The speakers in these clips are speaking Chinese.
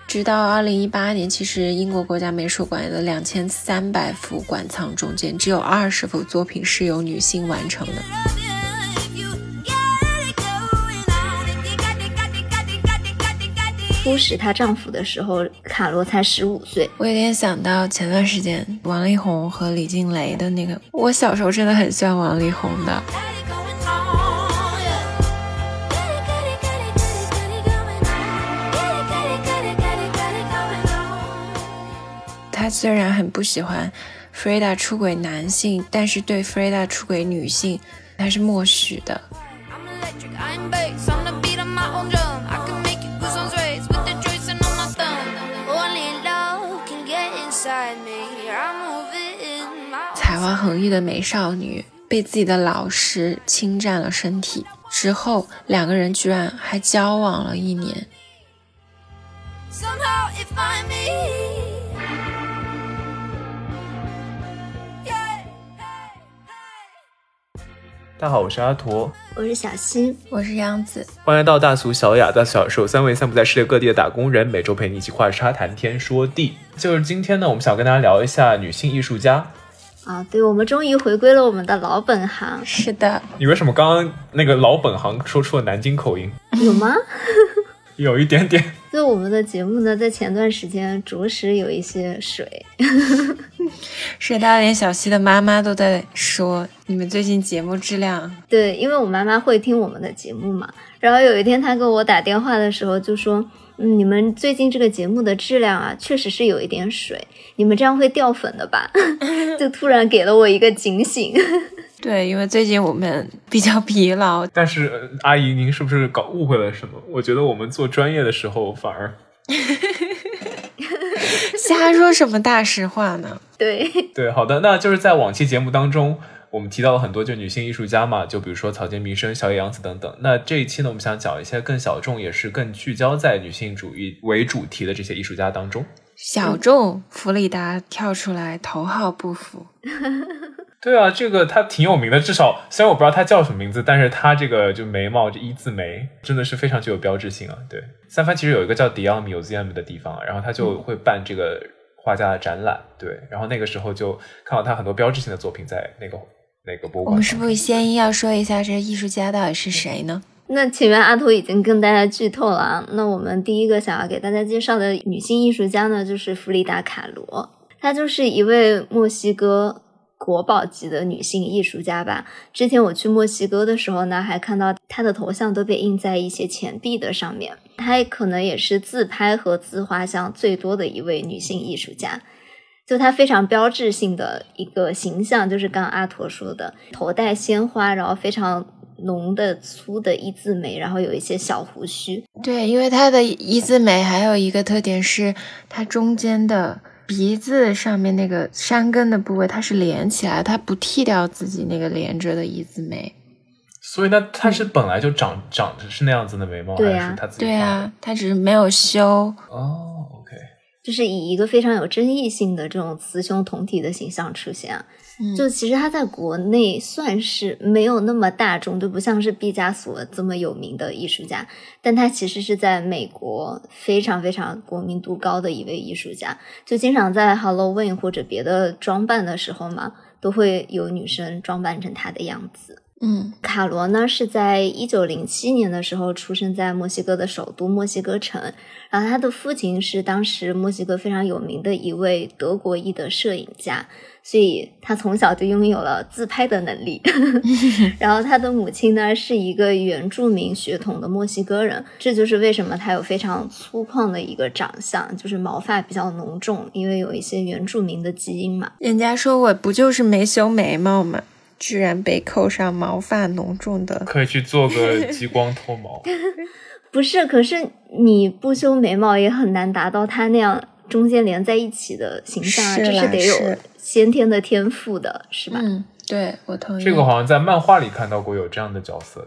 直到2018年，其实英国国家美术馆的2300幅馆藏中间，只有20幅作品是由女性完成的。 初识她丈夫的时候，卡罗才15岁。 我有点想到前段时间王力宏和李静蕾的那个，我小时候真的很喜欢王力宏的。他虽然很不喜欢 Frida 出轨男性，但是对 Frida 出轨女性他是默许的。才华横溢的美少女被自己的老师侵占了身体之后，两个人居然还交往了1年。 大家好，我是阿驼， 我是小新， 我是杨子， 欢迎来到大俗小雅大俗小说，三位散布在世界各地的打工人，每周陪你一起话沙谈天说地。就是今天呢，我们想跟大家聊一下女性艺术家。 对，我们终于回归了我们的老本行。 是的。 你为什么刚刚那个老本行说出了南京口音？ 有吗？ 有一点点。 就我们的节目呢，在前段时间着实有一些水。 是的，连小西的妈妈都在说你们最近节目质量。 对，因为我妈妈会听我们的节目嘛，然后有一天她跟我打电话的时候就说，你们最近这个节目的质量啊，确实是有一点水，你们这样会掉粉的吧？就突然给了我一个警醒。 对，因为最近我们比较疲劳。 但是阿姨您是不是搞误会了什么？我觉得我们做专业的时候反而瞎说什么大实话呢？ 对， 好的，那就是在往期节目当中我们提到了很多就女性艺术家嘛，就比如说草间弥生、小野洋子等等。那这一期呢，我们想讲一些更小众也是更聚焦在女性主义为主题的这些艺术家当中。 小众，弗里达跳出来头号不服。 对啊，这个他挺有名的，至少虽然我不知道他叫什么名字，但是他这个就眉毛这一字眉真的是非常具有标志性啊。对，三藩其实有一个叫 Dion Museum 的地方，然后他就会办这个画家的展览。对，然后那个时候就看到他很多标志性的作品在那个博物馆。 我们是不是先要说一下这艺术家到底是谁呢？ 那前面阿图已经跟大家剧透了啊。那我们第一个想要给大家介绍的女性艺术家呢，就是弗里达·卡罗。她就是一位墨西哥国宝级的女性艺术家吧。之前我去墨西哥的时候呢，还看到她的头像都被印在一些钱币的上面。她可能也是自拍和自画像最多的一位女性艺术家。就她非常标志性的一个形象，就是刚刚阿驼说的，头戴鲜花，然后非常浓的粗的一字眉，然后有一些小胡须。 对，因为她的一字眉还有一个特点是她中间的鼻子上面那个山根的部位它是连起来，它不剃掉自己那个连着的一字眉。 所以呢，他是本来就长着是那样子的眉毛， 对啊， 还是他自己对啊，他只是没有修。 OK， 就是以一个非常有争议性的这种雌雄同体的形象出现啊。就其实他在国内算是没有那么大众，就不像是毕加索这么有名的艺术家，但他其实是在美国非常非常国民度高的一位艺术家，就经常在 Halloween 或者别的装扮的时候嘛，都会有女生装扮成他的样子。卡罗呢是在1907年的时候出生在墨西哥的首都墨西哥城，然后他的父亲是当时墨西哥非常有名的一位德国裔的摄影家，所以他从小就拥有了自拍的能力。然后他的母亲呢是一个原住民血统的墨西哥人，这就是为什么他有非常粗犷的一个长相，就是毛发比较浓重，因为有一些原住民的基因嘛。 人家说我不就是没修眉毛吗？居然被扣上毛发浓重的， 可以去做个激光脱毛。 不是，可是你不修眉毛也很难达到他那样中间连在一起的形象啊，这是得有先天的天赋的，是吧？ 对，我同意。 这个好像在漫画里看到过有这样的角色，对。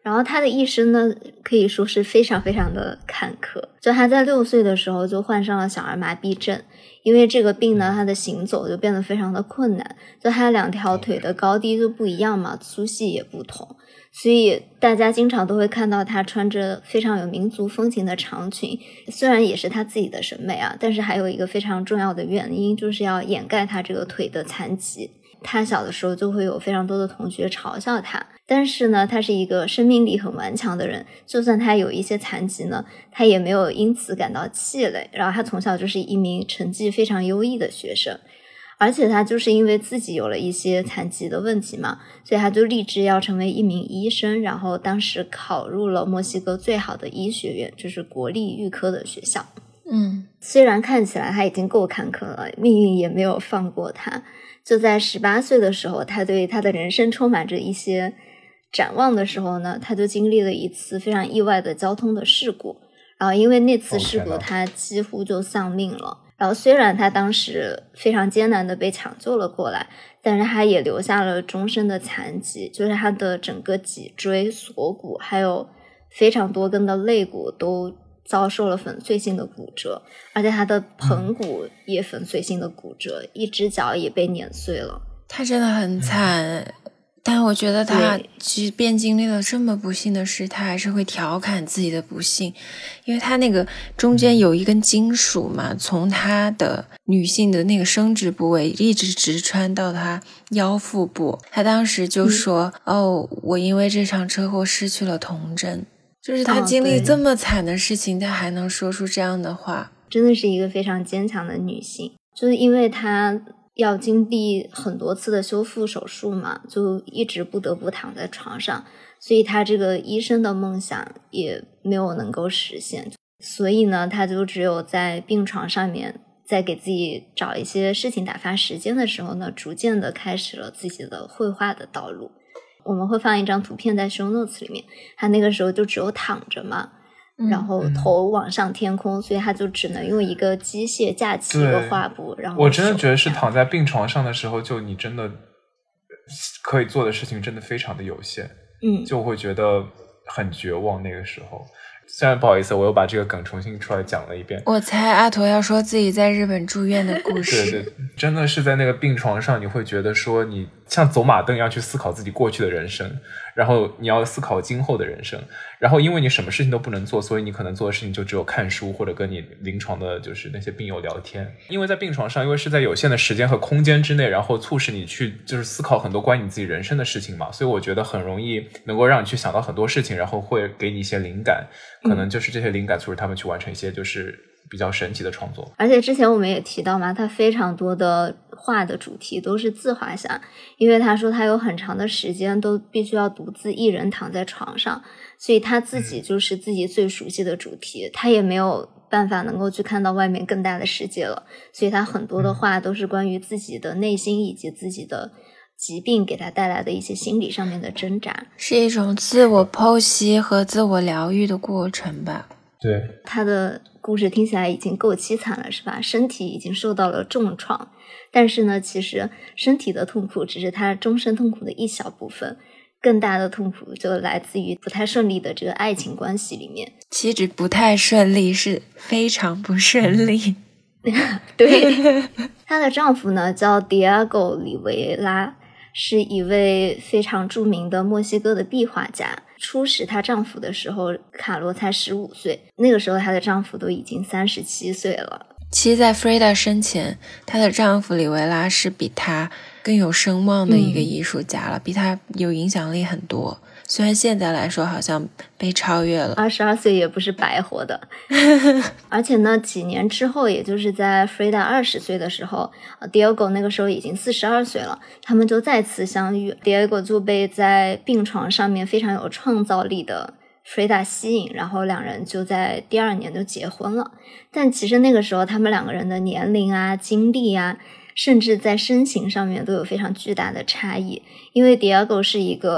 然后他的一生呢，可以说是非常非常的坎坷。就他在6岁的时候就患上了小儿麻痹症，因为这个病呢，他的行走就变得非常的困难。就他2条腿的高低就不一样嘛，粗细也不同，所以大家经常都会看到他穿着非常有民族风情的长裙。虽然也是他自己的审美啊，但是还有一个非常重要的原因，就是要掩盖他这个腿的残疾。他小的时候就会有非常多的同学嘲笑他，但是呢，他是一个生命力很顽强的人，就算他有一些残疾呢，他也没有因此感到气馁。然后他从小就是一名成绩非常优异的学生，而且他就是因为自己有了一些残疾的问题嘛，所以他就立志要成为一名医生，然后当时考入了墨西哥最好的医学院，就是国立预科的学校。虽然看起来他已经够坎坷了，命运也没有放过他。就在18岁的时候，他对他的人生充满着一些展望的时候呢，他就经历了一次非常意外的交通的事故，然后因为那次事故他几乎就丧命了。然后虽然他当时非常艰难的被抢救了过来，但是他也留下了终身的残疾，就是他的整个脊椎、锁骨还有非常多根的肋骨都遭受了粉碎性的骨折，而且他的盆骨也粉碎性的骨折，一只脚也被碾碎了。 他真的很惨，但我觉得他即便经历了这么不幸的事，他还是会调侃自己的不幸，因为他那个中间有一根金属嘛，从他的女性的那个生殖部位一直直穿到他腰腹部。他当时就说我因为这场车祸失去了童真。就是他经历这么惨的事情，他还能说出这样的话， 真的是一个非常坚强的女性。就是因为她要经历很多次的修复手术嘛，就一直不得不躺在床上，所以她这个医生的梦想也没有能够实现。所以呢，她就只有在病床上面，在给自己找一些事情打发时间的时候呢，逐渐的开始了自己的绘画的道路。我们会放一张图片在 show notes 里面，他那个时候就只有躺着嘛，然后头往上天空，所以他就只能用一个机械架起一个画布。然后我真的觉得是躺在病床上的时候，就你真的可以做的事情真的非常的有限，就会觉得很绝望那个时候。虽然不好意思，我又把这个梗重新出来讲了一遍。 我猜阿驼要说自己在日本住院的故事。 对，真的是在那个病床上，你会觉得说你像走马灯一样去思考自己过去的人生，然后你要思考今后的人生，然后因为你什么事情都不能做，所以你可能做的事情就只有看书或者跟你临床的就是那些病友聊天。因为在病床上，因为是在有限的时间和空间之内，然后促使你去就是思考很多关于你自己人生的事情嘛，所以我觉得很容易能够让你去想到很多事情，然后会给你一些灵感，可能就是这些灵感促使他们去完成一些就是比较神奇的创作。 而且之前我们也提到嘛，他非常多的画的主题都是自画像，因为他说他有很长的时间都必须要独自一人躺在床上，所以他自己就是自己最熟悉的主题，他也没有办法能够去看到外面更大的世界了，所以他很多的画都是关于自己的内心以及自己的疾病给他带来的一些心理上面的挣扎， 是一种自我剖析和自我疗愈的过程吧。 对， 他的故事听起来已经够凄惨了，是吧？身体已经受到了重创，但是呢，其实身体的痛苦只是他终身痛苦的一小部分，更大的痛苦就来自于不太顺利的这个爱情关系里面。 其实不太顺利，是非常不顺利。 对，她的丈夫呢叫 Diego 里维拉，是一位非常著名的墨西哥的壁画家。初识她丈夫的时候，卡罗才15岁，那个时候她的丈夫都已经37岁了。 其实在 Frida 生前，她的丈夫里维拉是比她更有声望的一个艺术家了，比她有影响力很多。虽然现在来说好像被超越了 ，22岁也不是白活的。而且呢，几年之后，也就是在 Frida 20岁的时候，Diego 那个时候已经42岁了，他们就再次相遇。Diego 就被在病床上面非常有创造力的 Frida 吸引，然后两人就在第2年就结婚了。但其实那个时候他们两个人的年龄啊、经历啊，甚至在身形上面都有非常巨大的差异。因为 Diego 是一个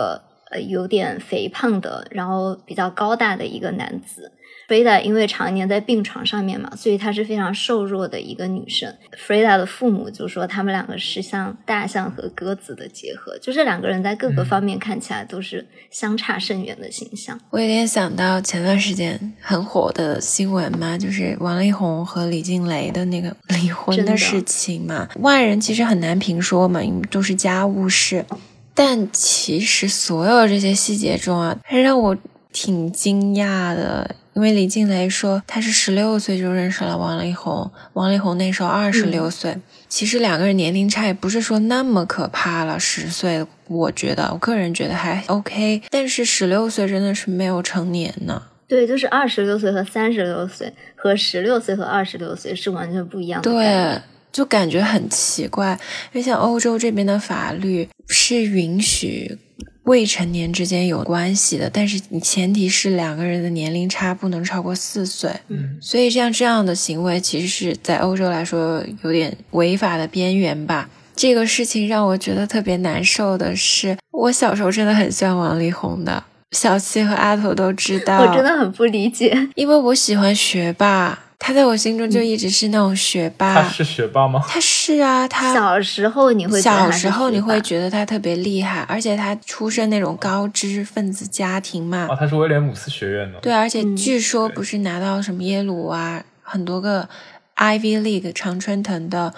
有点肥胖的，然后比较高大的一个男子。Freda 因为常年在病床上面嘛，所以她是非常瘦弱的一个女生。Freda 的父母就说他们两个是像大象和鸽子的结合，就是两个人在各个方面看起来都是相差甚远的形象。 我有点想到前段时间很火的新闻嘛，就是王力宏和李静蕾的那个离婚的事情嘛。外人其实很难评说嘛，因为都是家务事。但其实所有这些细节中啊，还让我挺惊讶的。因为李静蕾说她是16岁就认识了王力宏，王力宏那时候26岁，其实两个人年龄差也不是说那么可怕了，10岁我个人觉得还 OK， 但是16岁真的是没有成年呢。 对，就是26岁和36岁和16岁和26岁是完全不一样的概念。 对，就感觉很奇怪，因为像欧洲这边的法律是允许未成年之间有关系的，但是你前提是两个人的年龄差不能超过4岁。所以像这样的行为其实是在欧洲来说有点违法的边缘吧。这个事情让我觉得特别难受的是，我小时候真的很喜欢王力宏的，小七和阿头都知道。 我真的很不理解， 因为我喜欢学霸，他在我心中就一直是那种学霸。 他是学霸吗？ 他是啊，他小时候你会觉得他特别厉害，而且他出身那种高知分子家庭嘛。 他是威廉姆斯学院的。 对，而且据说不是拿到什么耶鲁啊，很多个 Ivy League 常春藤的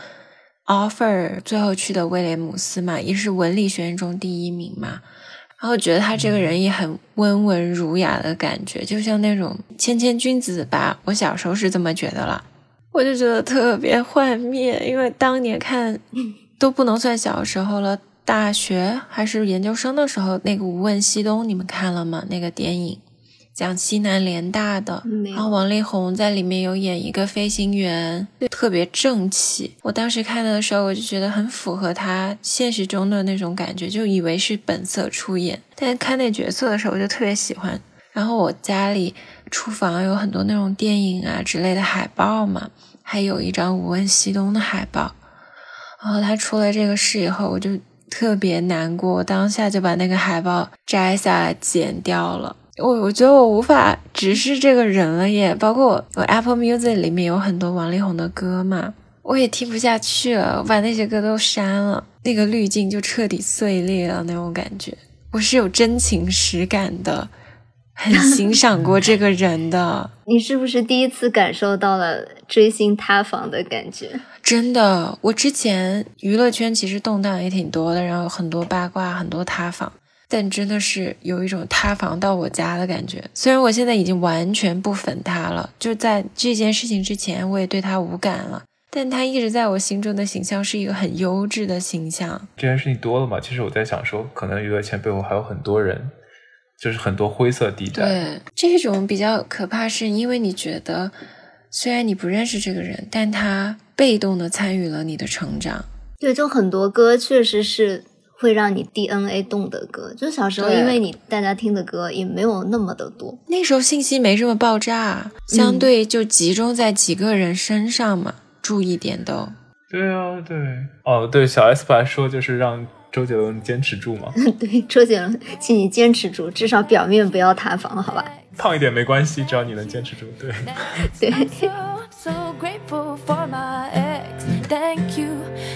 offer， 最后去的威廉姆斯嘛，也是文理学院中第1名嘛。然后觉得他这个人也很温文儒雅的感觉，就像那种谦谦君子吧，我小时候是这么觉得了。我就觉得特别幻灭，因为当年看都不能算小时候了，大学还是研究生的时候，那个无问西东你们看了吗？那个电影讲西南联大的，然后王力宏在里面有演一个飞行员，特别正气。我当时看的时候我就觉得很符合他现实中的那种感觉，就以为是本色出演，但是看那角色的时候我就特别喜欢。然后我家里厨房有很多那种电影啊之类的海报嘛，还有一张无问西东的海报。然后他出了这个事以后我就特别难过，我当下就把那个海报摘下来剪掉了。我觉得我无法直视这个人了耶，包括我 Apple Music 里面有很多王力宏的歌嘛，我也听不下去了，我把那些歌都删了，那个滤镜就彻底碎裂了那种感觉。我是有真情实感的，很欣赏过这个人的。 你是不是第一次感受到了追星塌房的感觉？ 真的，我之前娱乐圈其实动荡也挺多的，然后有很多八卦，很多塌房，但真的是有一种塌房到我家的感觉。虽然我现在已经完全不粉他了，就在这件事情之前我也对他无感了，但他一直在我心中的形象是一个很优质的形象。 这件事情多了嘛，其实我在想说可能娱乐圈背后还有很多人，就是很多灰色地带。 对，这种比较可怕，是因为你觉得虽然你不认识这个人，但他被动的参与了你的成长。 对，就很多歌确实是会让你 DNA 动的歌，就小时候因为大家听的歌也没有那么的多， 那时候信息没这么爆炸，相对就集中在几个人身上嘛，注意点都。 对啊，对。哦，对，小 S 不还说就是让周杰伦坚持住嘛。 对，周杰伦，请你坚持住，至少表面不要塌房，好吧？ 胖一点没关系，只要你能坚持住。对。 对。 So grateful for my ex. Thank you.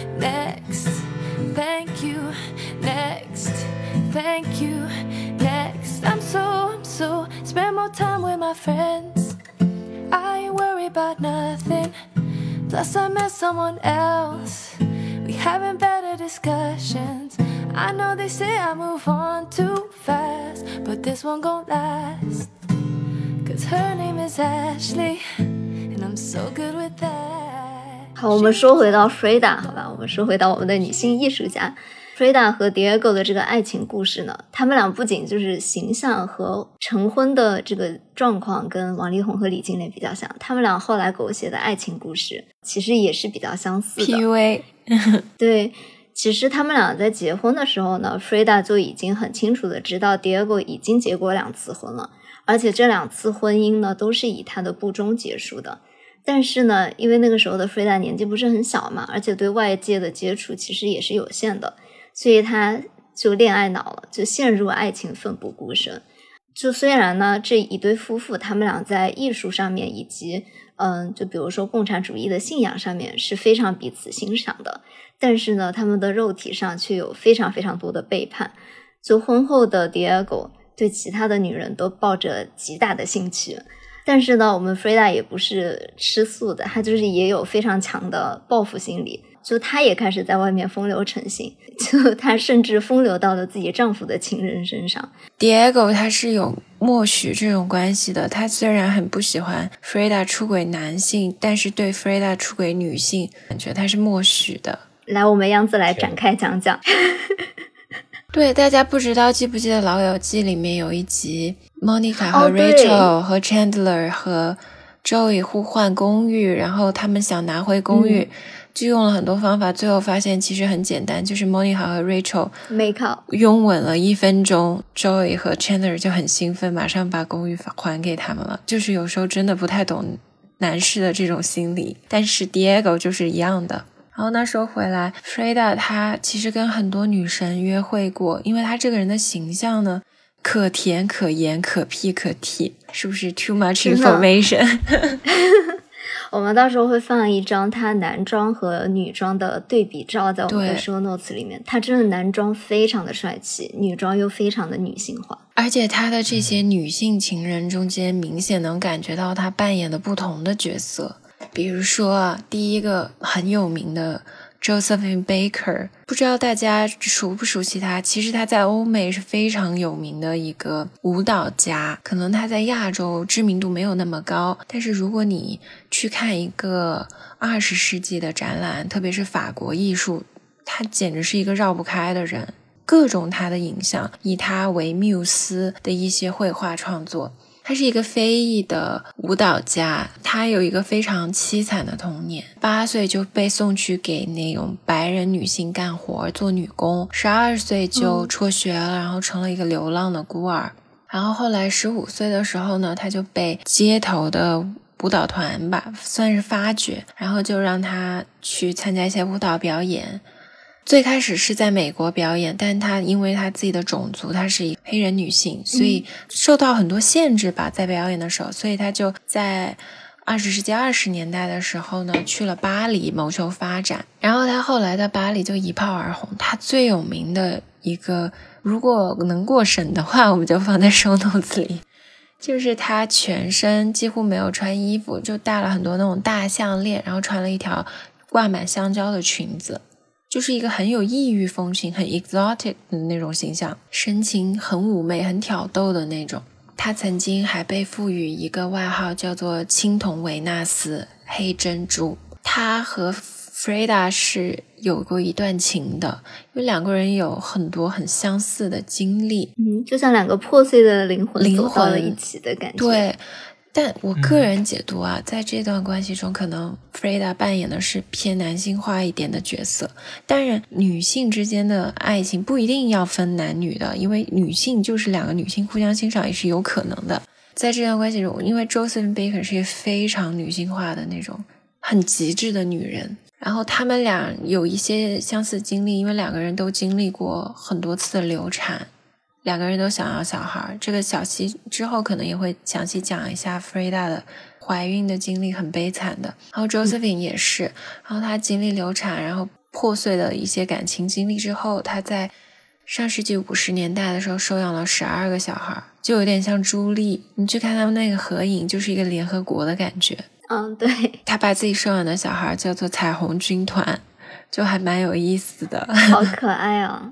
Next. Thank you. Next. Thank you. Next. I'm so spend more time with my friends. I ain't worry about nothing. Plus I met someone else. We having better discussions. I know they say I move on too fast, but this one gon' last. Cause her name is Ashley, and I'm so good with that. 好，我们说回到 Freda 好吧，我们说回到我们的女性艺术家 Freda 和 Diego 的这个爱情故事呢，他们俩不仅就是形象和成婚的这个状况跟王力宏和李静蕾比较像，他们俩后来狗血的爱情故事其实也是比较相似的。 PUA 对，其实他们俩在结婚的时候呢 Freda 就已经很清楚的知道 Diego 已经结过2次婚了，而且这2次婚姻呢都是以他的不忠结束的。但是呢，因为那个时候的 Freda 年纪不是很小嘛，而且对外界的接触其实也是有限的，所以他就恋爱脑了，就陷入爱情奋不顾身。就虽然呢这一对夫妇他们俩在艺术上面以及就比如说共产主义的信仰上面是非常彼此欣赏的，但是呢他们的肉体上却有非常非常多的背叛。就婚后的 Diego 对其他的女人都抱着极大的兴趣，但是呢我们 Freda 也不是吃素的，她就是也有非常强的报复心理，就她也开始在外面风流成性，就她甚至风流到了自己丈夫的情人身上。 Diego 他是有默许这种关系的，他虽然很不喜欢 Freda 出轨男性，但是对 Freda 出轨女性感觉他是默许的。 来，我们杨子来展开讲讲。 对，大家不知道记不记得老友记里面有一集 Monica 和 Rachel 和 Chandler 和 Joey 互换公寓，然后他们想拿回公寓，就用了很多方法，最后发现其实很简单，就是 Monica 和 Rachel 没靠拥吻了1分钟， Joey 和 Chandler 就很兴奋，马上把公寓还给他们了。就是有时候真的不太懂男士的这种心理，但是 Diego 就是一样的。然后那时候回来 Freda 她其实跟很多女神约会过，因为她这个人的形象呢可甜可盐可屁可T，是不是 too much information？ 我们到时候会放一张她男装和女装的对比照在我们的 show notes 里面，她真的男装非常的帅气，女装又非常的女性化， 而且她的这些女性情人中间明显能感觉到她扮演的不同的角色。比如说第一个很有名的 Josephine Baker， 不知道大家熟不熟悉她，其实她在欧美是非常有名的一个舞蹈家，可能她在亚洲知名度没有那么高，但是如果你去看一个20世纪的展览，特别是法国艺术，她简直是一个绕不开的人，各种她的影响，以她为缪斯的一些绘画创作。他是一个非裔的舞蹈家，他有一个非常凄惨的童年，8岁就被送去给那种白人女性干活做女工，12岁就辍学了，然后成了一个流浪的孤儿。然后后来15岁的时候呢，他就被街头的舞蹈团吧算是发掘，然后就让他去参加一些舞蹈表演。最开始是在美国表演，但他因为他自己的种族，他是一个黑人女性，所以受到很多限制吧，在表演的时候，所以他就在20世纪20年代的时候呢，去了巴黎谋求发展。然后他后来在巴黎就一炮而红，他最有名的一个，如果能过审的话，我们就放在 show notes 里，就是他全身几乎没有穿衣服，就戴了很多那种大项链，然后穿了一条挂满香蕉的裙子，就是一个很有异域风情很 exotic 的那种形象，神情很妩媚很挑逗的那种。他曾经还被赋予一个外号叫做青铜维纳斯黑珍珠。他和 Freda 是有过一段情的，因为两个人有很多很相似的经历， 就像两个破碎的灵魂走到了一起的感觉。 对，但我个人解读在这段关系中可能 Freda 扮演的是偏男性化一点的角色。当然女性之间的爱情不一定要分男女的，因为女性就是两个女性互相欣赏也是有可能的。在这段关系中，因为 Josephine Baker 是一个非常女性化的那种很极致的女人，然后他们俩有一些相似经历，因为两个人都经历过很多次的流产，两个人都想要小孩。这个小溪之后可能也会详细讲一下 Freda 的怀孕的经历，很悲惨的。然后 Josephine 也是，然后她经历流产，然后破碎的一些感情经历之后，她在上世纪50年代的时候收养了12个小孩，就有点像朱莉，你去看他们那个合影，就是一个联合国的感觉。 对， 她把自己收养的小孩叫做彩虹军团，就还蛮有意思的， 好可爱啊。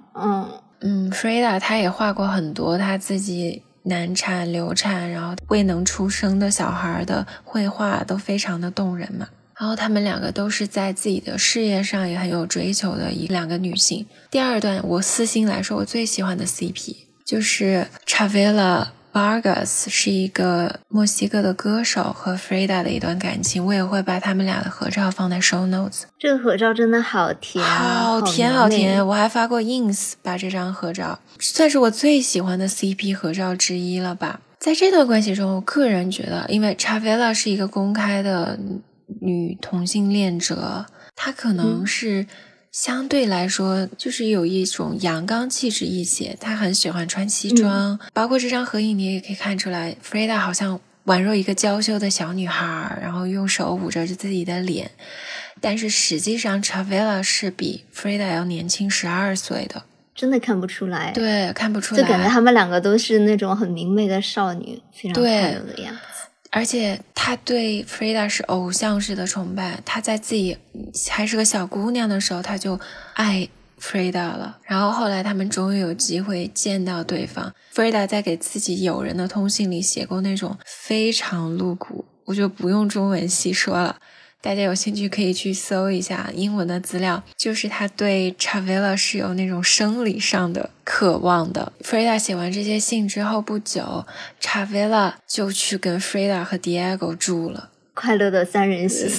Freda 她也画过很多她自己难产流产然后未能出生的小孩的绘画，都非常的动人嘛。然后他们两个都是在自己的事业上也很有追求的两个女性。第二段我私心来说我最喜欢的 CP 就是 Chavela Vargas， 是一个墨西哥的歌手和 Freda 的一段感情，我也会把他们俩的合照放在 show notes。 这个合照真的好甜好甜好甜，我还发过 ins 把这张合照，算是我最喜欢的 CP 合照之一了吧。在这段关系中，我个人觉得因为 Chavela 是一个公开的女同性恋者，她可能是相对来说就是有一种阳刚气质一些，他很喜欢穿西装，包括这张合影你也可以看出来 Freda 好像宛若一个娇羞的小女孩，然后用手捂着自己的脸，但是实际上 Chavela 是比 Freda 要年轻12岁的， 真的看不出来。 对，看不出来， 就感觉他们两个都是那种很明媚的少女，非常快乐的样子。 而且他对 Freda 是偶像式的崇拜，他在自己还是个小姑娘的时候他就爱 Freda 了，然后后来他们终于有机会见到对方。 Freda 在给自己友人的通信里写过那种非常露骨，我就不用中文细说了，大家有兴趣可以去搜一下英文的资料，就是他对 Chavela 是有那种生理上的渴望的。 Freda 写完这些信之后不久， Chavela 就去跟 Freda 和 Diego 住了， 快乐的三人行。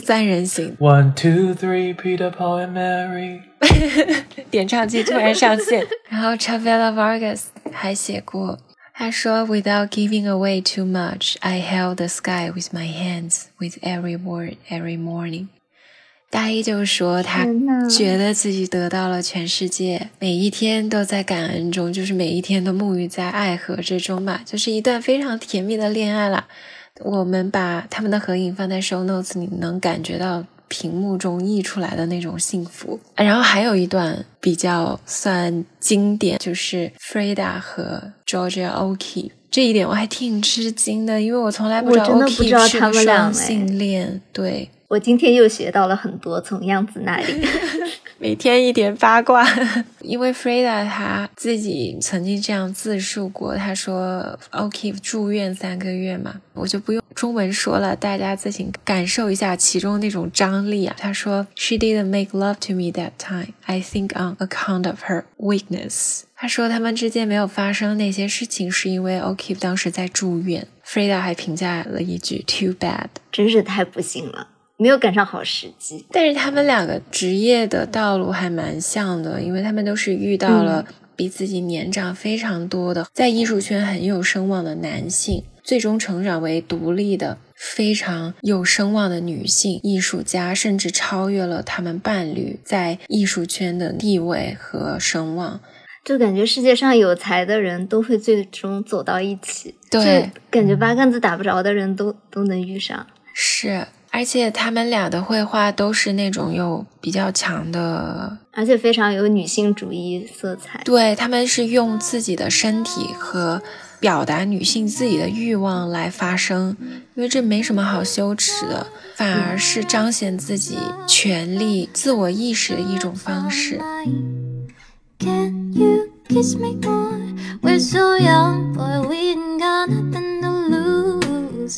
1, 2, 3 Peter, Paul and Mary 点唱机突然上线。然后 Chavela Vargas 还写过，他说 Without giving away too much, I held the sky with my hands with every word every morning。 大意就是说他觉得自己得到了全世界，每一天都在感恩中，就是每一天都沐浴在爱河之中吧，就是一段非常甜蜜的恋爱啦。我们把他们的合影放在 show notes 里，能感觉到屏幕中溢出来的那种幸福。然后还有一段比较算经典，就是 Freda 和 Georgia O'Keeffe， 这一点我还挺吃惊的，因为我从来不知道 O'Keeffe 是个双性恋。对， 我今天又学到了很多从样子那里每天一点八卦因为 Freda 他自己曾经这样自述过，他说 O'Keeffe 住院3个月嘛，我就不用中文说了，大家自行感受一下其中那种张力啊。他说 She didn't make love to me that time, I think on account of her weakness。 他说他们之间没有发生那些事情是因为 O'Keeffe 当时在住院。 Freda 还评价了一句 Too bad， 真是太不幸了，没有赶上好时机。 但是他们两个职业的道路还蛮像的，因为他们都是遇到了比自己年长非常多的在艺术圈很有声望的男性，最终成长为独立的非常有声望的女性艺术家，甚至超越了他们伴侣在艺术圈的地位和声望。 就感觉世界上有才的人都会最终走到一起， 对， 就感觉八竿子打不着的人都能遇上。 是，而且他们俩的绘画都是那种有比较强的， 而且非常有女性主义色彩。 对，他们是用自己的身体和表达女性自己的欲望来发声，因为这没什么好羞耻的，反而是彰显自己权利自我意识的一种方式。 Can you kiss me more? We're so young, boy, we ain't got nothing to lose.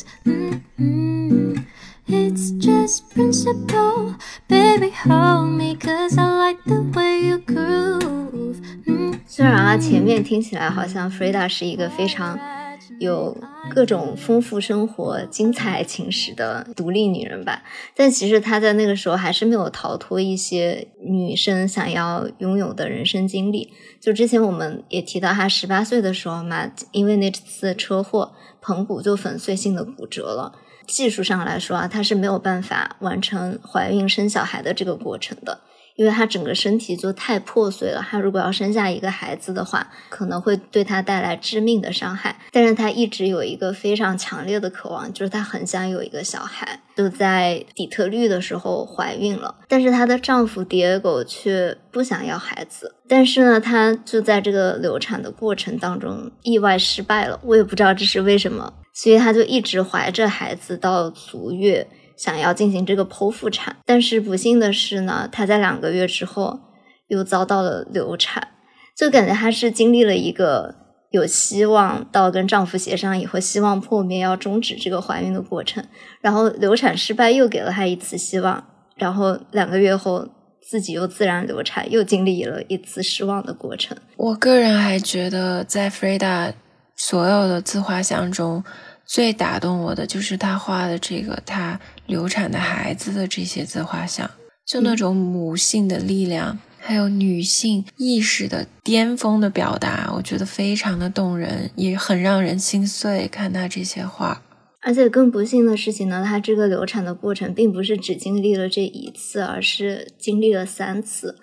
It's just principle. Baby, hold me, cause I like the way you groove. 虽然啊，前面听起来好像 Freda 是一个非常有各种丰富生活、精彩爱情史的独立女人吧，但其实她在那个时候还是没有逃脱一些女生想要拥有的人生经历。就之前我们也提到，她18岁的时候嘛，因为那次车祸，盆骨就粉碎性的骨折了。技术上来说啊，她是没有办法完成怀孕生小孩的这个过程的。因为她整个身体就太破碎了，她如果要生下一个孩子的话，可能会对她带来致命的伤害。但是她一直有一个非常强烈的渴望，就是她很想有一个小孩，就在底特律的时候怀孕了。但是她的丈夫 Diego 却不想要孩子，但是呢，她就在这个流产的过程当中意外失败了，我也不知道这是为什么，所以她就一直怀着孩子到足月，想要进行这个剖腹产。但是不幸的是呢，她在2个月之后又遭到了流产，就感觉她是经历了一个有希望到跟丈夫协商以后希望破灭，要终止这个怀孕的过程，然后流产失败又给了她一次希望，然后2个月后自己又自然流产，又经历了一次失望的过程。 我个人还觉得在 Freda 所有的自画像中最打动我的就是她画的这个她流产的孩子的这些自画像，就那种母性的力量还有女性意识的巅峰的表达，我觉得非常的动人，也很让人心碎，看她这些画。 而且更不幸的事情呢，她这个流产的过程并不是只经历了这一次，而是经历了3次。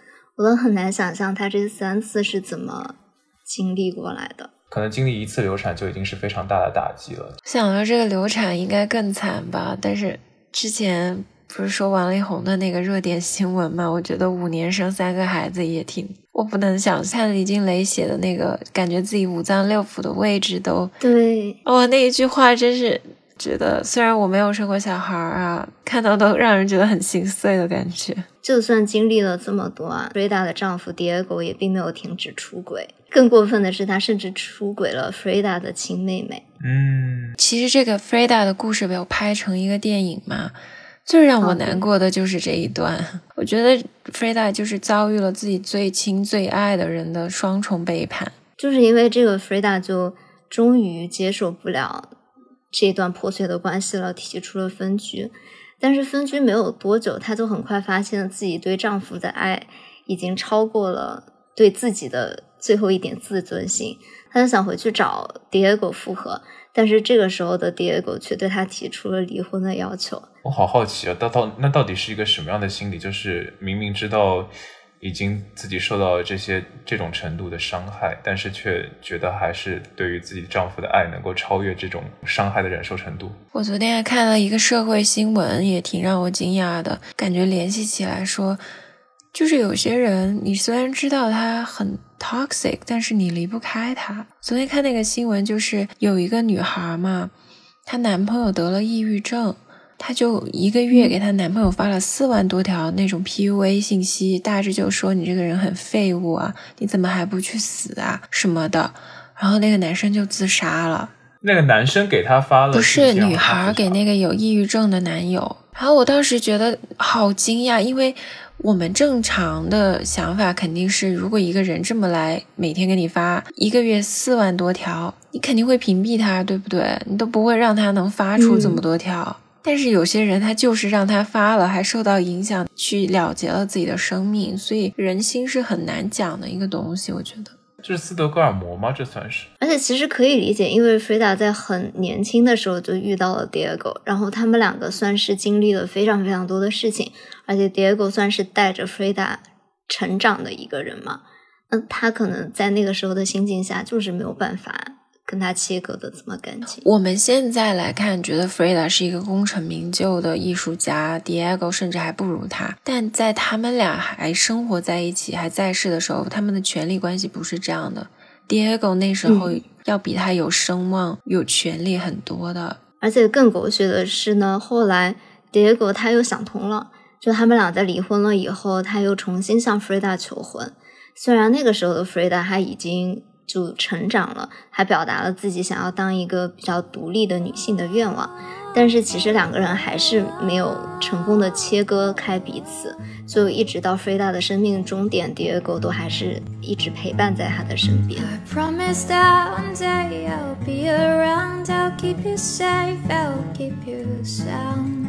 我都很难想象她这3次是怎么经历过来的。 可能经历1次流产就已经是非常大的打击了。 想到这个流产应该更惨吧，但是之前不是说王力宏的那个热点新闻嘛，我觉得5年生3个孩子也挺，我不能想象李静蕾写的那个感觉自己5脏6腑的位置都， 对， 那一句话真是觉得，虽然我没有生过小孩啊，看到都让人觉得很心碎的感觉。 就算经历了这么多啊，Freda 的丈夫 Diego 也并没有停止出轨，更过分的是他甚至出轨了 Freda 的亲妹妹。 其实这个 Freda 的故事被我拍成一个电影嘛，最让我难过的就是这一段。我觉得 Freda 就是遭遇了自己最亲最爱的人的双重背叛， 就是因为这个 Freda 就终于接受不了这段破碎的关系了，提出了分居。但是分居没有多久，她就很快发现自己对丈夫的爱已经超过了对自己的最后一点自尊心。她就想回去找 Diego 复合，但是这个时候的 Diego 却对她提出了离婚的要求。 我好好奇啊，那到底是一个什么样的心理？就是明明知道已经自己受到了这种程度的伤害，但是却觉得还是对于自己丈夫的爱能够超越这种伤害的忍受程度。 我昨天还看了一个社会新闻，也挺让我惊讶的，感觉联系起来说，就是有些人你虽然知道他很 toxic， 但是你离不开他。昨天看那个新闻，就是有一个女孩嘛，她男朋友得了抑郁症，她就1个月给她男朋友发了4万多条那种 PUA 信息，大致就说你这个人很废物啊，你怎么还不去死啊什么的，然后那个男生就自杀了。 那个男生给她发了， 不是女孩给那个有抑郁症的男友。然后我当时觉得好惊讶，因为我们正常的想法肯定是，如果一个人这么来每天给你发1个月4万多条，你肯定会屏蔽他，对不对？你都不会让他能发出这么多条。但是有些人他就是让他发了，还受到影响，去了结了自己的生命，所以人心是很难讲的一个东西，我觉得。 这是斯德哥尔摩吗？这算是。 而且其实可以理解，因为 Freda 在很年轻的时候就遇到了 Diego， 然后他们2个算是经历了非常非常多的事情，而且 Diego 算是带着 Freda 成长的一个人嘛，他可能在那个时候的心境下就是没有办法跟他切割的这么干净。 我们现在来看，觉得 Freda 是一个功成名就的艺术家， Diego 甚至还不如他，但在他们俩还生活在一起还在世的时候，他们的权力关系不是这样的。 Diego 那时候要比他有声望有权力很多的。 而且更狗血的是呢，后来 Diego 他又想通了，就他们俩在离婚了以后，他又重新向 Freda 求婚。虽然那个时候的 Freda 他已经就成长了，还表达了自己想要当一个比较独立的女性的愿望，但是其实2个人还是没有成功的切割开彼此，就一直到 Freda 的生命终点， Diego 都还是一直陪伴在她的身边。 I promise that one day I'll be around, I'll keep you safe, I'll keep you sound.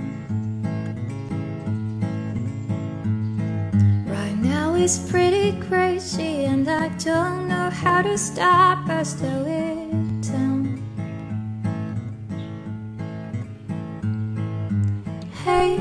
Right now it's pretty crazy and I don't know how to stop or slow it down. Hey,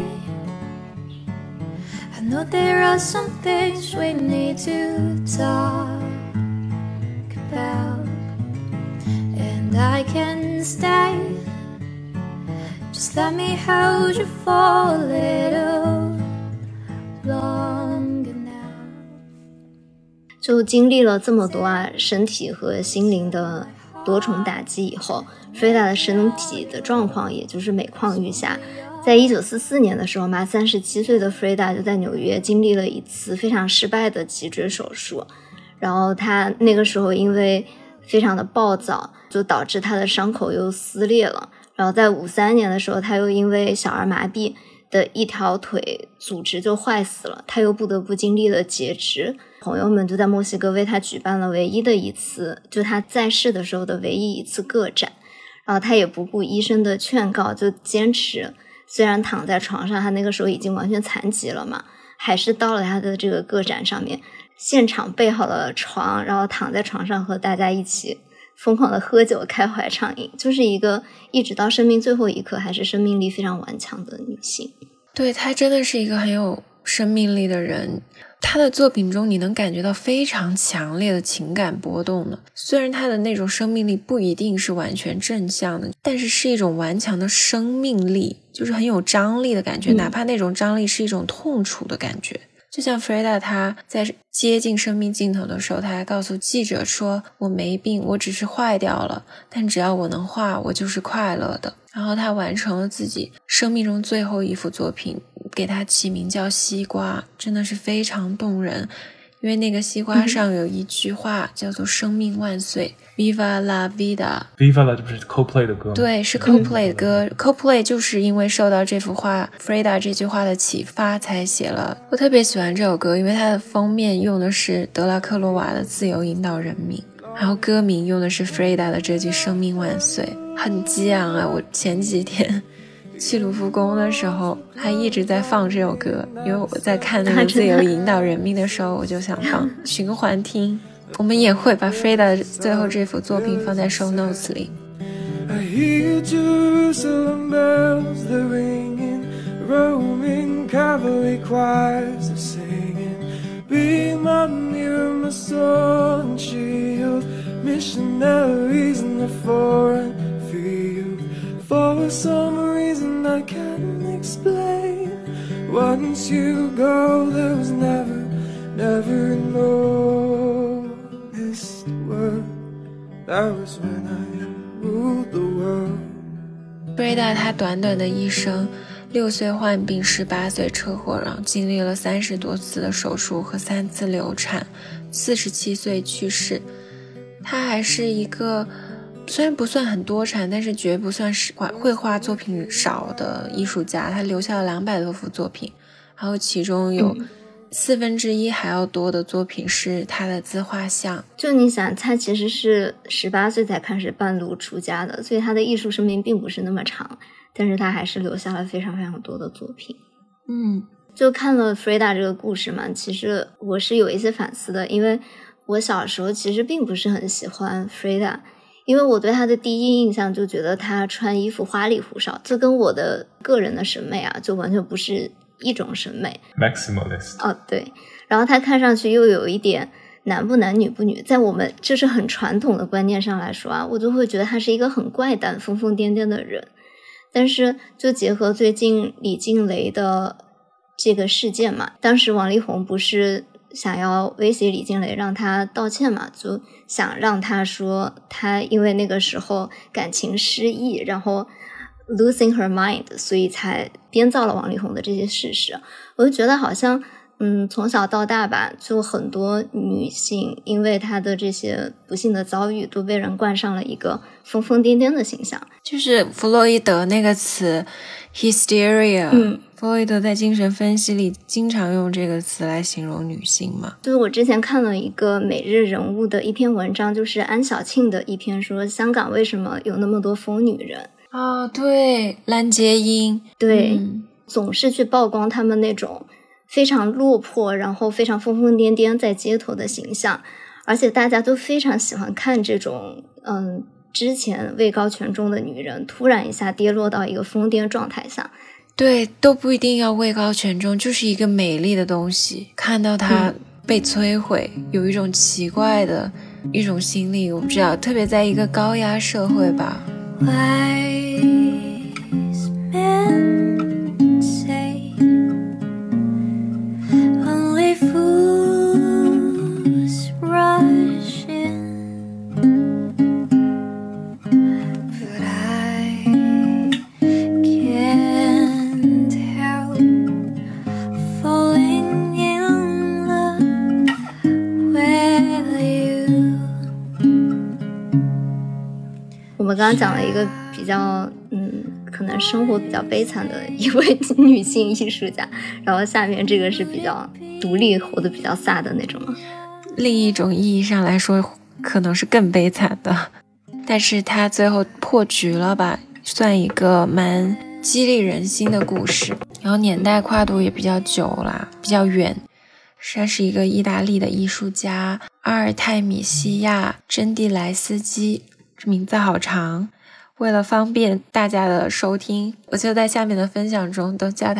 I know there are some things we need to talk about, and I can stay. Just let me hold you for a little longer now. 就经历了这么多身体和心灵的多重打击以后， Freda 的身体的状况也就是每况愈下。在1944年的时候嘛，37岁的 Freda 就在纽约经历了一次非常失败的脊椎手术，然后他那个时候因为非常的暴躁，就导致他的伤口又撕裂了，然后在53年的时候，他又因为小儿麻痹的一条腿组织就坏死了，他又不得不经历了截肢。朋友们就在墨西哥为他举办了唯一的一次，就他在世的时候的唯一一次个展，然后他也不顾医生的劝告，就坚持，虽然躺在床上，他那个时候已经完全残疾了嘛，还是到了他的这个个展上面，现场备好了床，然后躺在床上和大家一起疯狂的喝酒开怀畅饮，就是一个一直到生命最后一刻还是生命力非常顽强的女性。 对，她真的是一个很有生命力的人，他的作品中你能感觉到非常强烈的情感波动的。虽然他的那种生命力不一定是完全正向的，但是是一种顽强的生命力，就是很有张力的感觉，哪怕那种张力是一种痛楚的感觉。就像 Freda 他在接近生命尽头的时候，他还告诉记者说，我没病，我只是坏掉了，但只要我能画，我就是快乐的。然后他完成了自己生命中最后一幅作品，给他起名叫西瓜，真的是非常动人。因为那个西瓜上有一句话叫做生命万岁 Viva la vida。 Viva la 这不是 Coldplay 的歌吗？ 对，是 Coldplay 的歌。Coldplay 就是因为受到这幅画 Freda 这句话的启发才写了。我特别喜欢这首歌，因为它的封面用的是德拉克罗瓦的自由引导人民，然后歌名用的是 Freda 的这句生命万岁，很激昂啊。我前几天去卢浮宫的时候还一直在放这首歌，因为我在看那个自由引导人民的时候我就想放循环听。我们也会把 Freda 最后这幅作品放在 show notes 里。 I hear Jerusalem bells, they're ringing, Roman cavalry choirs are singing, be my mirror, my sword and shield, missionaries in the foreign field. For some reason I can't explain, once you go there was never an honest word. That was when I ruled the world. Freda 他短短的一生，6岁患病，18岁车祸，然后经历了30多次的手术和3次流产，47岁去世。他还是一个虽然不算很多产，但是绝不算是绘画作品少的艺术家。他留下了200多幅作品，然后其中有1/4还要多的作品是他的自画像。 就你想，他其实是18岁才开始半路出家的，所以他的艺术生命并不是那么长，但是他还是留下了非常非常多的作品。就看了 Freda 这个故事嘛，其实我是有一些反思的，因为我小时候其实并不是很喜欢 Freda， 因为我对他的第一印象就觉得他穿衣服花里胡哨，这跟我的个人的审美啊就完全不是一种审美。 Maximalist。 哦，对，然后他看上去又有一点男不男女不女，在我们就是很传统的观念上来说啊，我就会觉得他是一个很怪诞疯疯癫癫的人。但是就结合最近李静蕾的这个事件嘛，当时王力宏不是想要威胁李静蕾让她道歉嘛，就想让她说她因为那个时候感情失意，然后 losing her mind， 所以才编造了王力宏的这些事实。我就觉得好像从小到大吧，就很多女性因为她的这些不幸的遭遇都被人冠上了一个疯疯癫癫的形象。 就是弗洛伊德那个词 hysteria，弗洛伊德在精神分析里经常用这个词来形容女性嘛。 就是我之前看了一个每日人物的一篇文章，就是安小庆的一篇，说香港为什么有那么多疯女人。 哦，对，蓝洁瑛， 对，总是去曝光他们那种非常落魄，然后非常疯疯癫癫在街头的形象，而且大家都非常喜欢看这种之前位高权重的女人突然一下跌落到一个疯癫状态下。 对，都不一定要位高权重，就是一个美丽的东西，看到它被摧毁，有一种奇怪的一种心理，我不知道，特别在一个高压社会吧。 Wise men say only fools rush in, but I can't help falling in love with you. 我们刚刚讲了一个比较可能生活比较悲惨的一位女性艺术家，然后下面这个是比较独立活得比较飒的那种吗？ 另一种意义上来说可能是更悲惨的，但是她最后破局了吧，算一个蛮激励人心的故事，然后年代跨度也比较久啦，比较远。他是一个意大利的艺术家阿尔泰米西亚·珍蒂莱斯基，这名字好长，为了方便大家的收听，我就在下面的分享中都叫他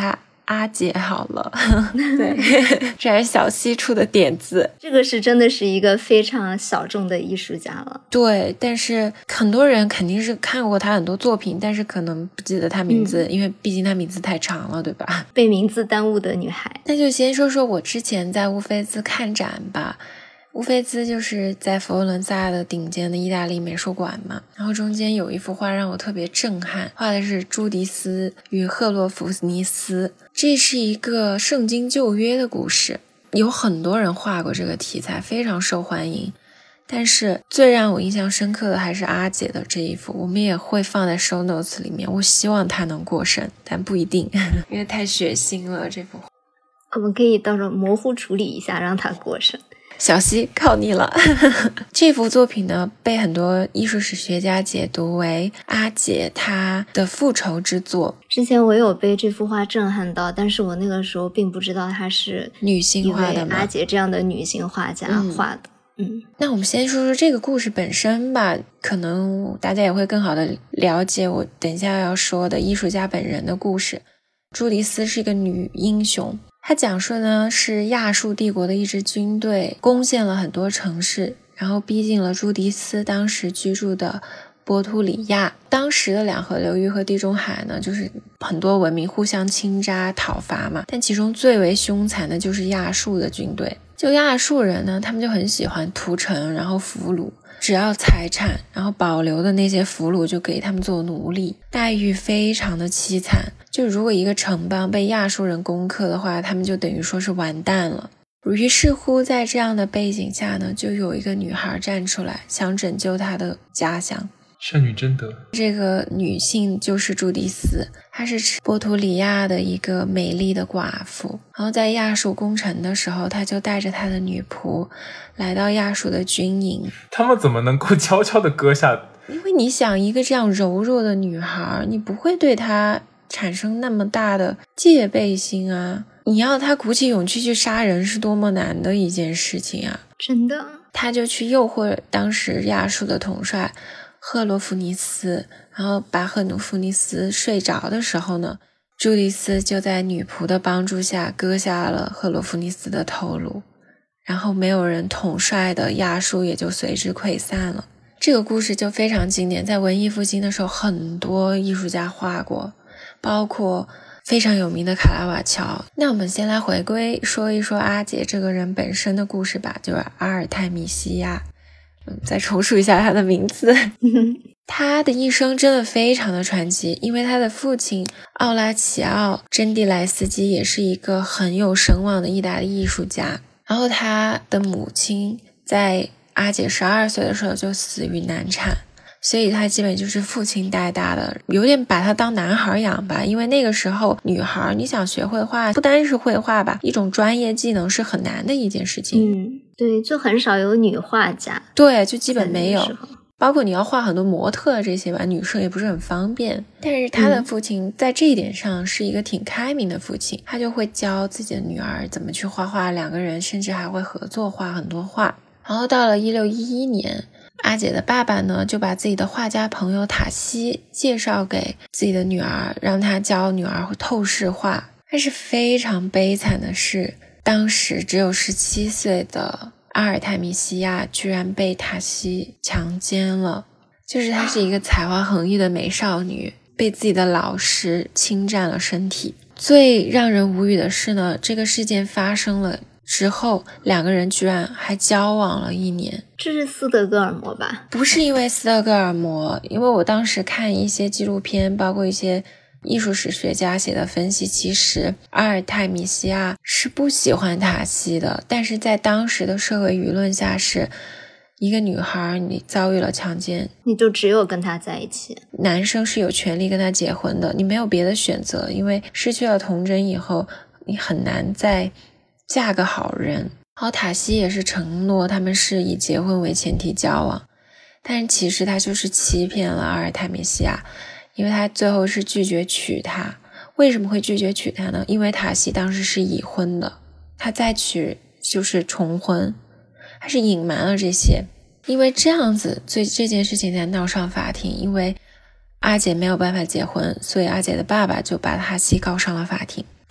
阿姐好了。对，这还是小西出的点子。 这个是真的是一个非常小众的艺术家了。 对，但是很多人肯定是看过他很多作品，但是可能不记得他名字，因为毕竟他名字太长了，对吧？ 被名字耽误的女孩。 那就先说说我之前在乌菲兹看展吧。乌菲兹就是在佛罗伦萨的顶尖的意大利美术馆嘛，然后中间有一幅画让我特别震撼，画的是朱迪斯与赫洛弗尼斯，这是一个圣经旧约的故事，有很多人画过这个题材，非常受欢迎。但是最让我印象深刻的还是阿姐的这一幅，我们也会放在 show notes 里面，我希望它能过审，但不一定，因为太血腥了这幅画。 我们可以到时候模糊处理一下，让它过审。 小西靠你了。这幅作品呢，被很多艺术史学家解读为阿姐她的复仇之作。 之前我有被这幅画震撼到，但是我那个时候并不知道她是女性画的吗？ 阿姐这样的女性画家画的。 那我们先说说这个故事本身吧，可能大家也会更好的了解我等一下要说的艺术家本人的故事。朱迪斯是一个女英雄，他讲述呢是亚述帝国的一支军队攻陷了很多城市，然后逼近了朱迪斯当时居住的波图里亚。当时的两河流域和地中海呢，就是很多文明互相侵扎讨伐嘛，但其中最为凶残的就是亚述的军队。就亚述人呢，他们就很喜欢屠城，然后俘虏，只要财产，然后保留的那些俘虏就给他们做奴隶，待遇非常的凄惨。就如果一个城邦被亚述人攻克的话，他们就等于说是完蛋了。于是乎在这样的背景下呢，就有一个女孩站出来，想拯救她的家乡。 善女贞德， 这个女性就是朱迪斯，她是波图里亚的一个美丽的寡妇。然后在亚述攻城的时候，她就带着她的女仆来到亚述的军营。 他们怎么能够悄悄地割下？ 因为你想，一个这样柔弱的女孩，你不会对她产生那么大的戒备心啊，你要她鼓起勇气去杀人是多么难的一件事情啊。 真的。 她就去诱惑当时亚述的统帅赫罗弗尼斯，然后把赫罗弗尼斯睡着的时候呢，朱迪斯就在女仆的帮助下割下了赫罗弗尼斯的头颅，然后没有人统帅的亚述也就随之溃散了。这个故事就非常经典，在文艺复兴的时候很多艺术家画过，包括非常有名的卡拉瓦乔。那我们先来回归说一说阿姐这个人本身的故事吧，就是阿尔泰米西亚。再重述一下他的名字。他的一生真的非常的传奇，因为他的父亲奥拉齐奥·珍蒂莱斯基也是一个很有声望的意大利艺术家，然后他的母亲在阿姐12岁的时候就死于难产，所以他基本就是父亲带大的，有点把他当男孩养吧。因为那个时候女孩你想学绘画，不单是绘画吧，一种专业技能是很难的一件事情。 对，就很少有女画家。 对，就基本没有，包括你要画很多模特这些吧，女生也不是很方便。但是他的父亲在这一点上是一个挺开明的父亲，他就会教自己的女儿怎么去画画，两个人甚至还会合作画很多画。然后到了1611年，阿姐的爸爸呢就把自己的画家朋友塔西介绍给自己的女儿，让她教女儿透视画。但是非常悲惨的是，当时只有17岁的阿尔泰米西亚居然被塔西强奸了。就是她是一个才华横溢的美少女，被自己的老师侵占了身体。最让人无语的是呢，这个事件发生了之后，两个人居然还交往了1年。 这是斯德哥尔摩吧？ 不是因为斯德哥尔摩，因为我当时看一些纪录片，包括一些艺术史学家写的分析，其实阿尔泰米西亚是不喜欢塔西的，但是在当时的社会舆论下，是一个女孩你遭遇了强奸， 你就只有跟他在一起， 男生是有权利跟他结婚的，你没有别的选择，因为失去了童贞以后，你很难再嫁个好人。然后塔西也是承诺他们是以结婚为前提交往，但是其实他就是欺骗了阿尔泰米西亚，因为他最后是拒绝娶她。为什么会拒绝娶她呢？因为塔西当时是已婚的，他再娶就是重婚，他是隐瞒了这些。因为这样子，所以这件事情才闹上法庭。因为阿姐没有办法结婚，所以阿姐的爸爸就把塔西告上了法庭。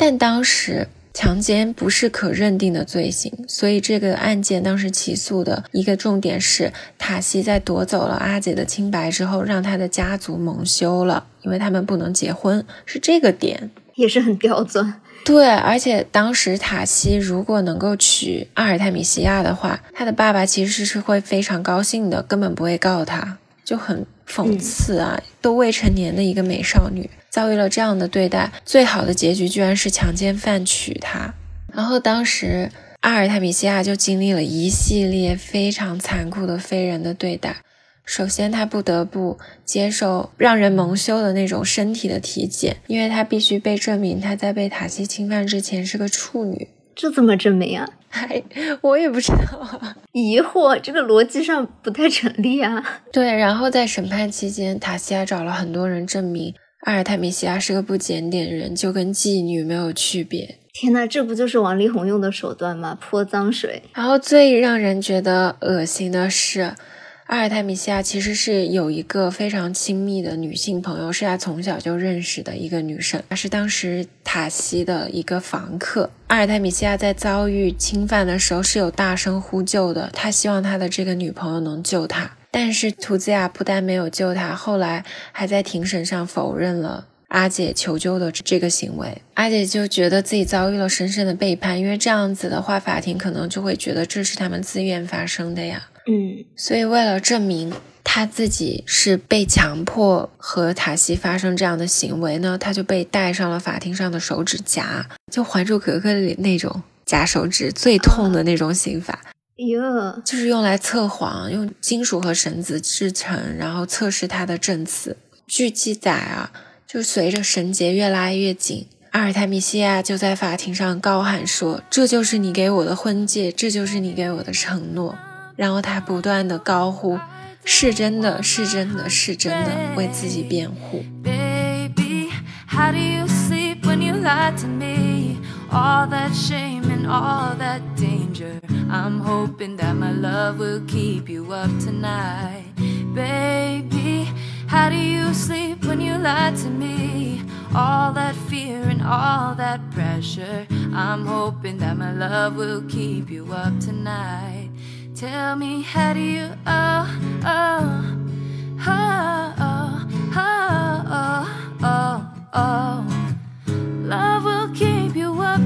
但当时强奸不是可认定的罪行，所以这个案件当时起诉的一个重点是塔西在夺走了阿姐的清白之后，让他的家族蒙羞了，因为他们不能结婚，是这个点。 也是很刁钻。 对，而且当时塔西如果能够娶阿尔泰米西亚的话，他的爸爸其实是会非常高兴的，根本不会告他，就很讽刺啊，都未成年的一个美少女遭遇了这样的对待，最好的结局居然是强奸犯娶她。然后当时阿尔泰米西亚就经历了一系列非常残酷的非人的对待。首先他不得不接受让人蒙羞的那种身体的体检，因为他必须被证明他在被塔西侵犯之前是个处女。 这怎么证明啊？ 我也不知道啊， 疑惑，这个逻辑上不太成立啊。 对，然后在审判期间，塔西亚找了很多人证明阿尔泰米西亚是个不检点人，就跟妓女没有区别。 天哪，这不就是王力宏用的手段吗？泼脏水。 然后最让人觉得恶心的是，阿尔泰米西亚其实是有一个非常亲密的女性朋友，是他从小就认识的一个女生，她是当时塔西的一个房客。阿尔泰米西亚在遭遇侵犯的时候是有大声呼救的，他希望他的这个女朋友能救他，但是图兹亚不但没有救他，后来还在庭审上否认了阿姐求救的这个行为。阿姐就觉得自己遭遇了深深的背叛，因为这样子的话法庭可能就会觉得这是他们自愿发生的呀。所以为了证明他自己是被强迫和塔西发生这样的行为呢，他就被戴上了法庭上的手指夹，就还珠格格里那种夹手指最痛的那种刑法。就是用来测谎，用金属和绳子制成，然后测试他的证词。据记载啊，就随着绳结越拉越紧，阿尔泰米西亚就在法庭上高喊说，这就是你给我的婚戒，这就是你给我的承诺。然后他不断的高呼，是真的，是真的，是真的，为自己辩护。 Baby, how do you sleep when you lie to me? All that shame and all that danger, I'm hoping that my love will keep you up tonight. Baby, how do you sleep when you lie to me? All that fear and all that pressure, I'm hoping that my love will keep you up tonight. Tell me, how do you, oh, oh, oh, oh, oh, oh, oh, love will keep you up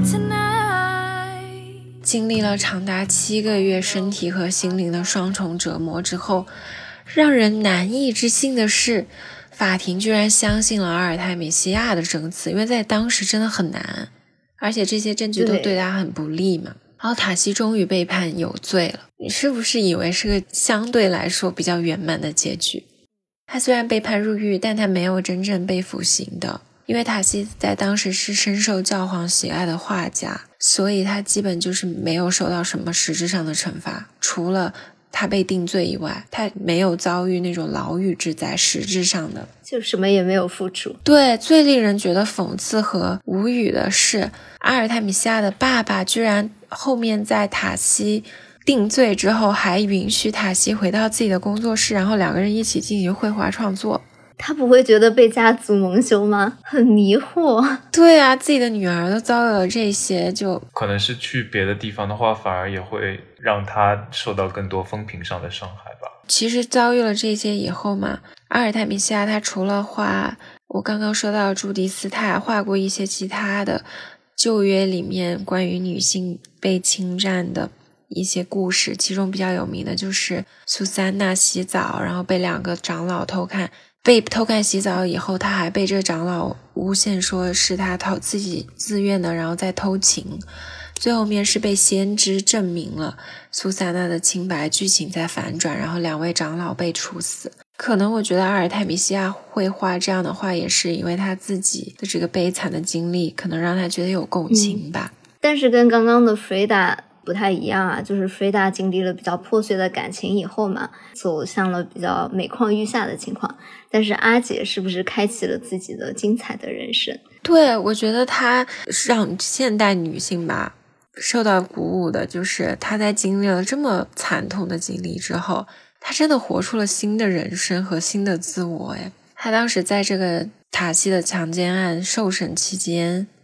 tonight. 经历了长达7个月身体和心灵的双重折磨之后，让人难以置信的是，法庭居然相信了阿尔泰米西亚的证词，因为在当时真的很难，而且这些证据都对他很不利嘛。然后塔西终于被判有罪了，你是不是以为是个相对来说比较圆满的结局？他虽然被判入狱，但他没有真正被腐刑的，因为塔西在当时是深受教皇喜爱的画家，所以他基本就是没有受到什么实质上的惩罚，除了他被定罪以外，他没有遭遇那种牢狱之灾，实质上的就什么也没有付出。 对，最令人觉得讽刺和无语的是，阿尔泰米西亚的爸爸居然后面在塔西定罪之后，还允许塔西回到自己的工作室，然后两个人一起进行绘画创作。 他不会觉得被家族蒙羞吗？很迷惑。 对啊，自己的女儿都遭遇了这些，就可能是去别的地方的话，反而也会让他受到更多风评上的伤害吧。 其实遭遇了这些以后嘛，阿尔泰米西亚他除了画我刚刚说到的朱迪斯，他还画过一些其他的旧约里面关于女性被侵占的一些故事，其中比较有名的就是苏珊娜洗澡，然后被2个长老偷看，被偷看洗澡以后，他还被这长老诬陷说是他自己自愿的，然后再偷情。最后面是被先知证明了苏珊娜的清白，剧情在反转，然后2位长老被处死。可能我觉得阿尔泰米西亚会画这样的画，也是因为他自己的这个悲惨的经历，可能让他觉得有共情吧。 但是跟刚刚的弗雷达不太一样啊，就是弗雷达经历了比较破碎的感情以后嘛，走向了比较每况愈下的情况。但是阿姐是不是开启了自己的精彩的人生？ 对，我觉得她让现代女性吧受到鼓舞的，就是她在经历了这么惨痛的经历之后，她真的活出了新的人生和新的自我。她当时在这个塔西的强奸案受审期间，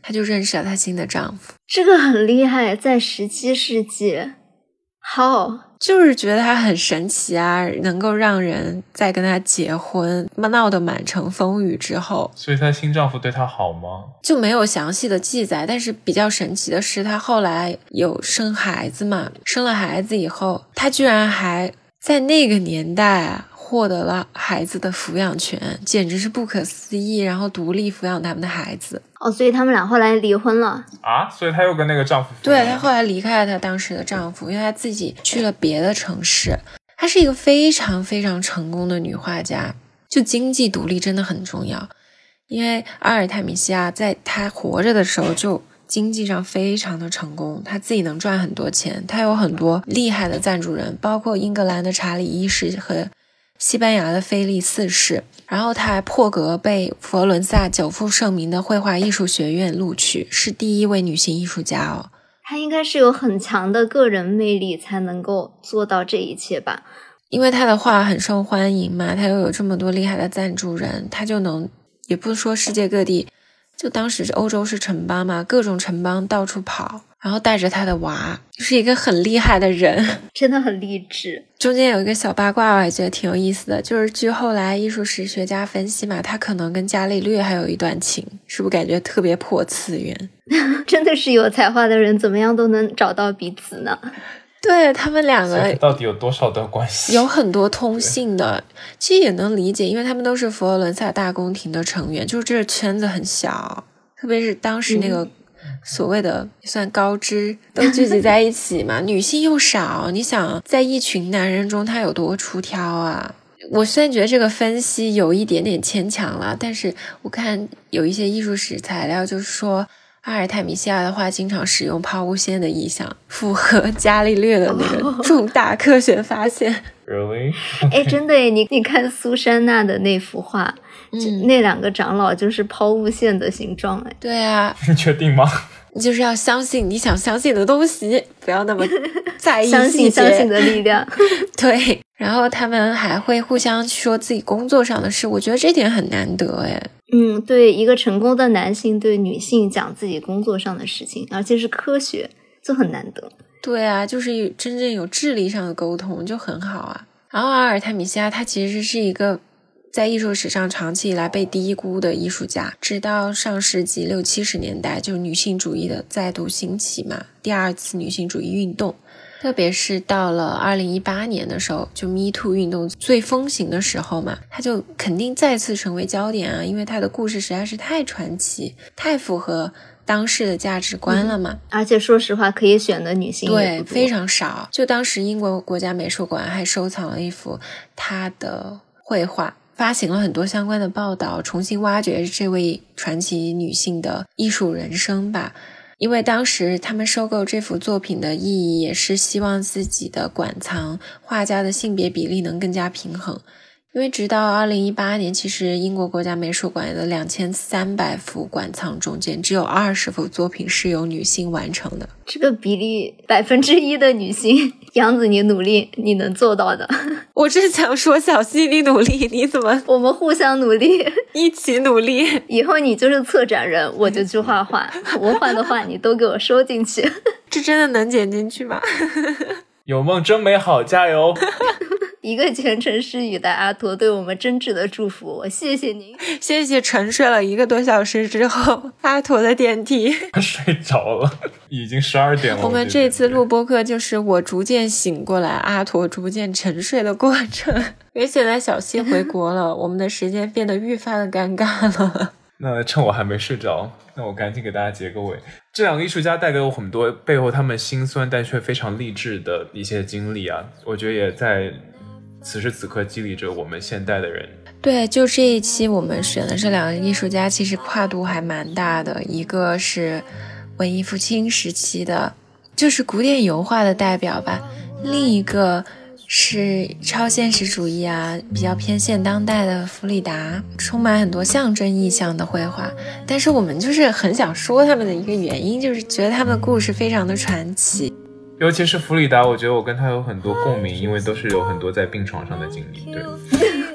她就认识了她新的丈夫。 这个很厉害，在17世纪，好， 就是觉得她很神奇啊，能够让人再跟她结婚，闹得满城风雨之后。 所以她新丈夫对她好吗？ 就没有详细的记载，但是比较神奇的是，她后来有生孩子嘛，生了孩子以后，她居然还在那个年代啊获得了孩子的抚养权，简直是不可思议，然后独立抚养他们的孩子。 所以他们俩后来离婚了啊？所以她又跟那个丈夫对，她后来离开了她当时的丈夫，因为她自己去了别的城市。她是一个非常非常成功的女画家，就经济独立真的很重要。因为阿尔泰米西亚在她活着的时候就经济上非常的成功，她自己能赚很多钱，她有很多厉害的赞助人，包括英格兰的查理一世和西班牙的菲利四世，然后她还破格被佛罗伦萨久负盛名的绘画艺术学院录取，是第一位女性艺术家哦。 她应该是有很强的个人魅力才能够做到这一切吧， 因为她的画很受欢迎嘛，她又有这么多厉害的赞助人，她就能，也不是说世界各地，就当时欧洲是城邦嘛，各种城邦到处跑，然后带着她的娃，就是一个很厉害的人， 真的很励志。 中间有一个小八卦我还觉得挺有意思的，就是据后来艺术史学家分析嘛，她可能跟伽利略还有一段情，是不是感觉特别破次元？ 真的是有才华的人怎么样都能找到彼此呢。 对，他们两个到底有多少段关系？ 有很多通信的，其实也能理解，因为他们都是佛罗伦萨大宫廷的成员，就是这个圈子很小，特别是当时那个所谓的算高知都聚集在一起嘛，女性又少，你想在一群男人中他有多出挑啊？我虽然觉得这个分析有一点点牵强了，但是我看有一些艺术史材料就是说阿尔泰米西亚的画经常使用抛物线的意象，符合伽利略的那个重大科学发现。 Really？ 真的耶，你看苏珊娜的那幅画，那两个长老就是抛物线的形状。 对啊， 你确定吗？ 你就是要相信你想相信的东西，不要那么在意相信的力量。 对，然后他们还会互相说自己工作上的事，我觉得这点很难得诶。 对，一个成功的男性对女性讲自己工作上的事情，而且是科学，就很难得。 对啊，就是真正有智力上的沟通就很好啊。然后阿尔泰米西亚他其实是一个在艺术史上长期以来被低估的艺术家，直到上世纪60、70年代，就女性主义的再度兴起嘛，第二次女性主义运动，特别是到了2018年的时候，就 Me Too 运动最风行的时候嘛，她就肯定再次成为焦点啊，因为她的故事实在是太传奇，太符合当时的价值观了嘛。 而且说实话，可以选的女性也不多， 对，非常少。就当时英国国家美术馆还收藏了一幅她的绘画，发行了很多相关的报道，重新挖掘这位传奇女性的艺术人生吧。因为当时他们收购这幅作品的意义也是希望自己的馆藏画家的性别比例能更加平衡。因为直到2018年，其实英国国家美术馆的2300幅馆藏中间，只有20幅作品是由女性完成的。 这个比例1%的女性，杨子你努力，你能做到的。 我正想说小溪你努力，你怎么我们互相努力， 一起努力？ 以后你就是策展人，我就去画画，我画的画你都给我收进去。 这真的能剪进去吗？ 有梦真美好，加油！ 一个全程失语的阿陀对我们真挚的祝福，我谢谢您。 谢谢沉睡了1个多小时之后阿陀的点题。 睡着了，已经12点了。 我们这次录播客就是我逐渐醒过来，阿陀逐渐沉睡的过程。因为现在小溪回国了，我们的时间变得愈发的尴尬了。 那趁我还没睡着，那我赶紧给大家结个尾。这两个艺术家带给我很多背后他们心酸但却非常励志的一些经历啊，我觉得也在此时此刻激励着我们现代的人。 对，就这一期我们选的这两个艺术家其实跨度还蛮大的，一个是文艺复兴时期的，就是古典油画的代表吧，另一个是超现实主义啊，比较偏现当代的弗里达，充满很多象征意象的绘画。但是我们就是很想说他们的一个原因，就是觉得他们的故事非常的传奇。 尤其是弗里达，我觉得我跟他有很多共鸣，因为都是有很多在病床上的经历。对， 为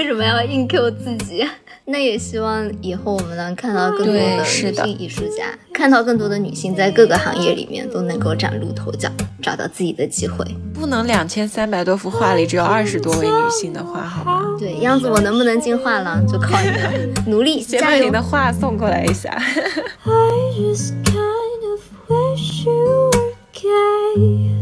为什么要硬 Q 自己？那也希望以后我们能看到更多的女性艺术家，看到更多的女性在各个行业里面都能够崭露头角，找到自己的机会。 不能2300多幅画里只有20多位女性的画，好吗？ 对，样子我能不能进画廊就靠你了，努力加油！ 你的画送过来一下。 I just kind of wish you were gay.